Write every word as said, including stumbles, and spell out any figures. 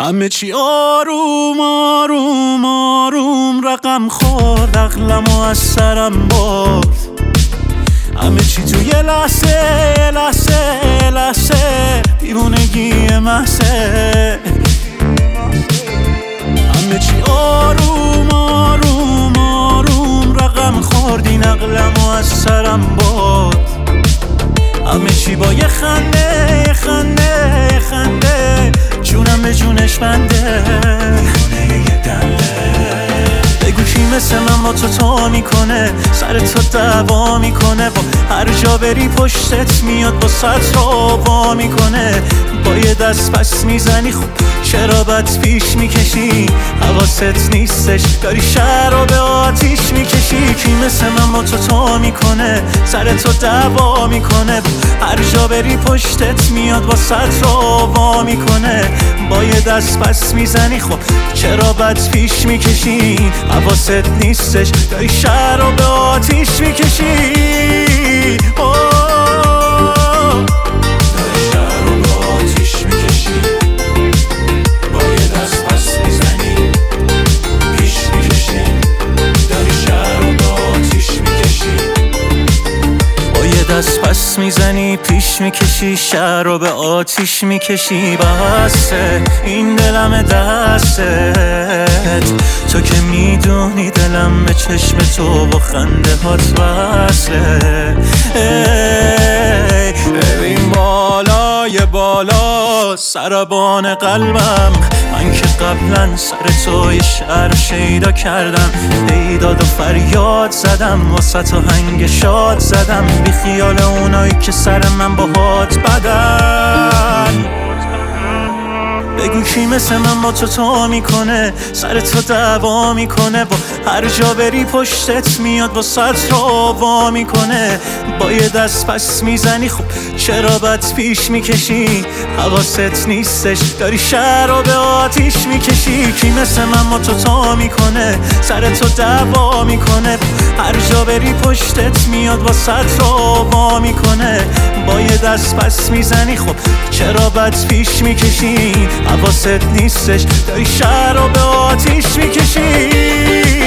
همه چی آروم آروم آروم رقم خورد، عقلمو از سرم برد. همه چی تو یه لحظه یه لحظه یه لحظه دیوونگی محضه. همه چی آروم آروم آروم رقم خورد، این عقلمو از سرم برد. همه چی با یه خنده یه خنده یه خنده جونم به جونش بنده. بگو کی مثل من با تو تو میکنه، سر تو دعوا میکنه، با هر جا بری پشتت میاد با ست رو با میکنه. با یه دست پس میزنی خب چرا بد پیش میکشی، حواست نیستش داری شهر رو به آتیش میکشی. کی مثل من با تو تو میکنه، سر تو دعوا میکنه، هر جا بری پشتت میاد با ست رو با میکنه. با یه دست پس میزنی خب چرا بد پیش میکشی، حواست نیستش داری شهر رو به آتیش میکشی. دست پس میزنی پیش میکشی، شهر رو به آتیش میکشی. بسه این دلم دستت، تو که میدونی دلم به چشم تو با خنده هات وصله. ببین بالای بالا سربان قلبم، من که قبلا سر تو یه شعر شیدا کردم، بیداد و فریاد زدم، واسه تو هنگ شاد زدم، بی خیال اونایی که سر من با هات بدن. بگو کی مثل من با تو تو میکنه، سر تو دعوا میکنه، با هر جا بری پشتت میاد با ست رو وا میکنه. با یه دست پس میزنی خب چرا بد پیش میکشی، حواست نیستش داری شهر رو به آتیش میکشی. کی مثل من با تو تو میکنه، سر تو دعوا میکنه، هر جا بری پشتت میاد با ست رو وا میکنه. با یه دست پس میزنی خب چرا بد پیش میکشی، حواست نیستش داری شهر رو به آتیش میکشی.